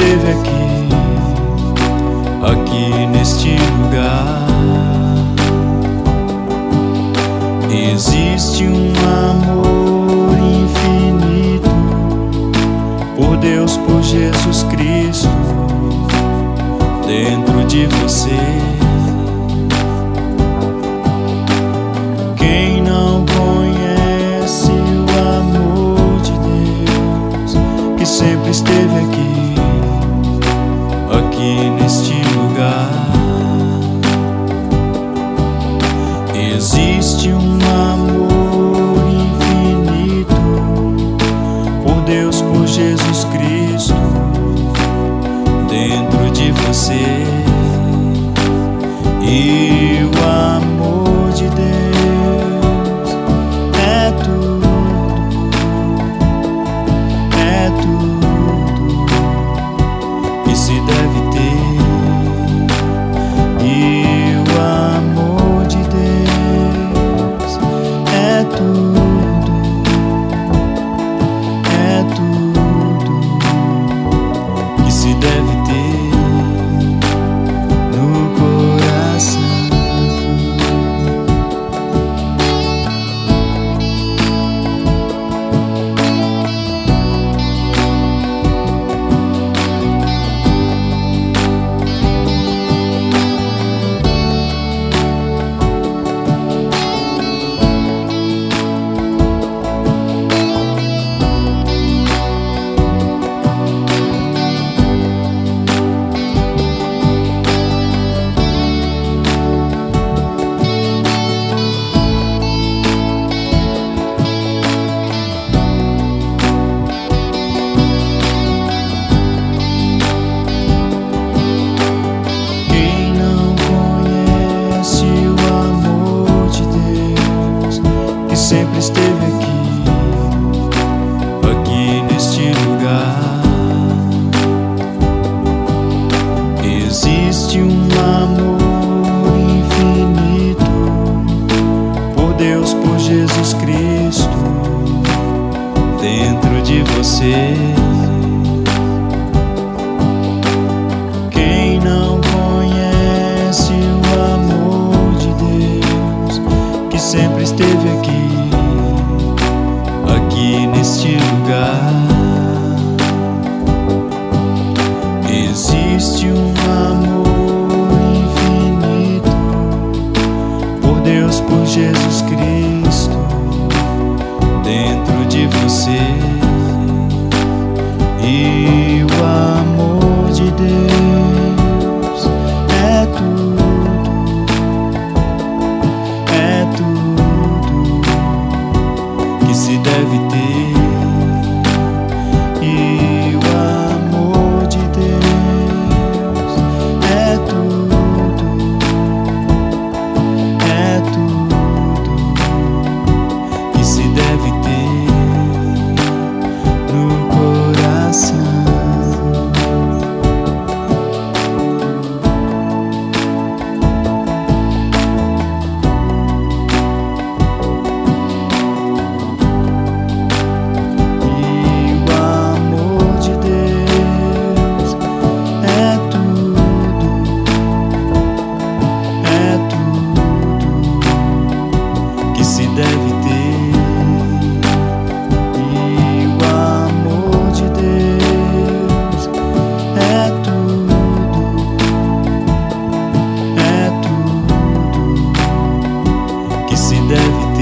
esteve aqui neste lugar. Existe um amor infinito por Deus, por Jesus Cristo dentro de você. Quem não conhece o amor de Deus que sempre esteve aqui neste lugar. Existe um amor infinito por Deus, por Jesus Cristo dentro de você. E o amor de Deus é tudo que se deve ter. E o amor de Deus é tudo que se deve ter no coração. Sempre esteve aqui neste lugar. Existe um amor infinito por Deus, por Jesus Cristo dentro de você. Quem não conhece o amor de Deus que sempre esteve aqui neste lugar. Existe um amor infinito por Deus, por Jesus Cristo dentro de você. E o amor de Deus é tudo que se deve ter. E o amor de Deus é tudo que se deve ter no coração. Se deve ter. E o amor de Deus é tudo que se deve ter.